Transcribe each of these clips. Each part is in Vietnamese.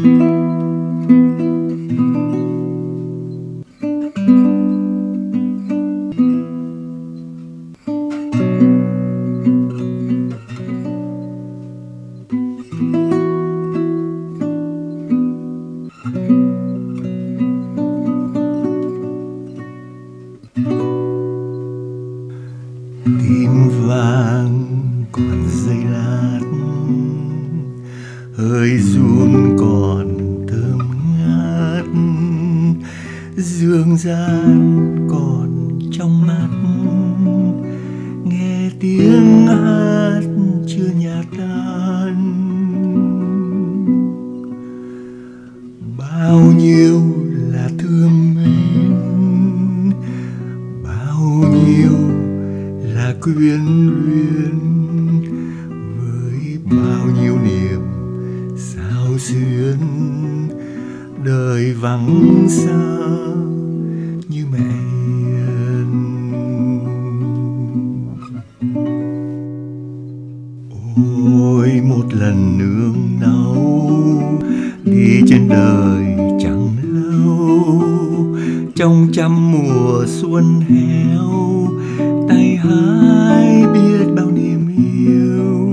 Tim vàng còn giây lát, hơi run còn thơm ngát, dương gian còn trong mắt, nghe tiếng hát chưa nhạt tan. Bao nhiêu là thương mến, bao nhiêu là quyến luyến, với bao nhiêu niềm sao xuyến, đời vắng xa như mẹ hiền. Ôi một lần nương náu đi trên đời chẳng lâu, trong trăm mùa xuân héo tay hái biết bao niềm yêu.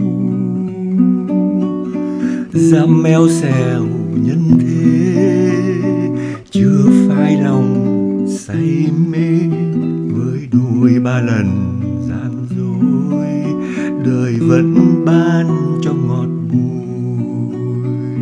Dám méo xèo nhân thế, chưa phai lòng say mê, với đôi ba lần gian dối, đời vẫn ban cho ngọt bùi.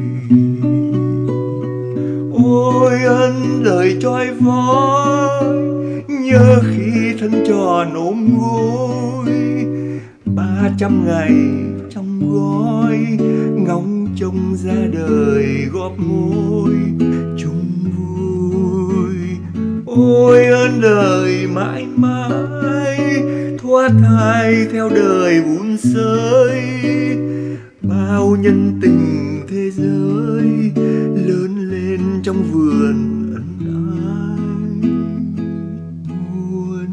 Ôi ân đời trói vói, nhớ khi thân tròn ôm gối, 300 ngày trong gói, ngóng trông ra đời góp môi chung vui. Ôi ơn đời mãi mãi, thoát thai theo đời vun sới, bao nhân tình thế giới lớn lên trong vườn ân ái muôn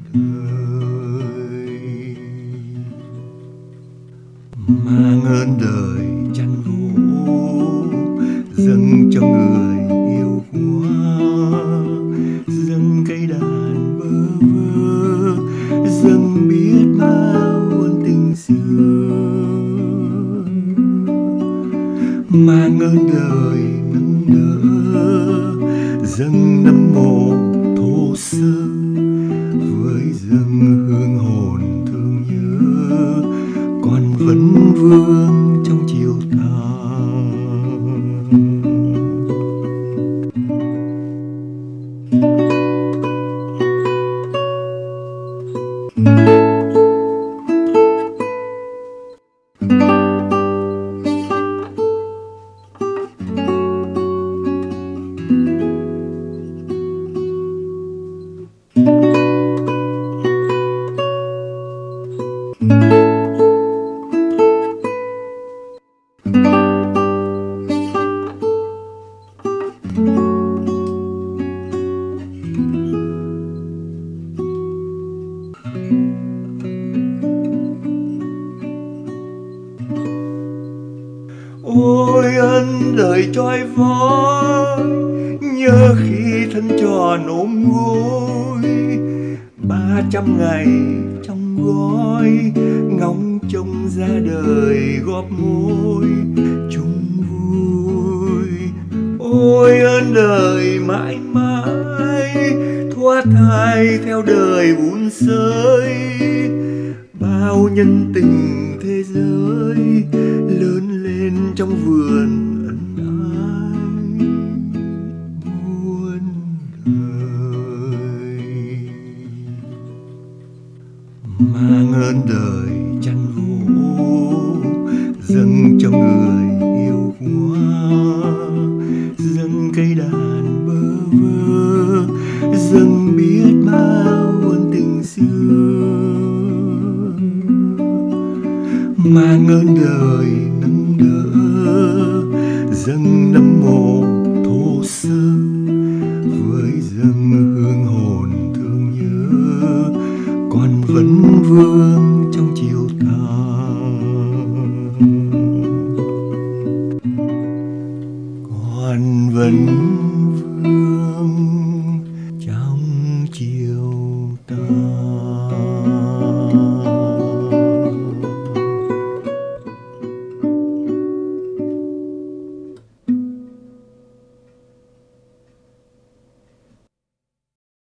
đời. Mang ơn đời chăn gỗ, dâng cho người yêu quá, dâng cây đàn bơ vơ, dâng biết bao ơn tình xưa. Mang ơn đời nâng đỡ, dâng nấm mồ thô sơ, với dâng hương hồn thương nhớ, còn vẫn vương trong chiều tàn. Ôi ân đời trói vói, nhớ khi thân tròn ôm gối, 300 ngày trong gói, ngóng trông ra đời góp môi chung vui. Ôi ơn đời mãi mãi, thoát thai theo đời vun sới, bao nhân tình thế giới lớn lên trong vườn ân ái muôn đời. Mang ơn đời chăn gỗ, dâng cho người yêu quá, dâng cây đàn bơ vơ, dâng biết bao ơn tình xưa. Mang ơn đời nâng đỡ, dâng nấm mồ thô sơ, với dâng hương hồn thương nhớ, còn vẫn vương trong chiều tàn. vẫn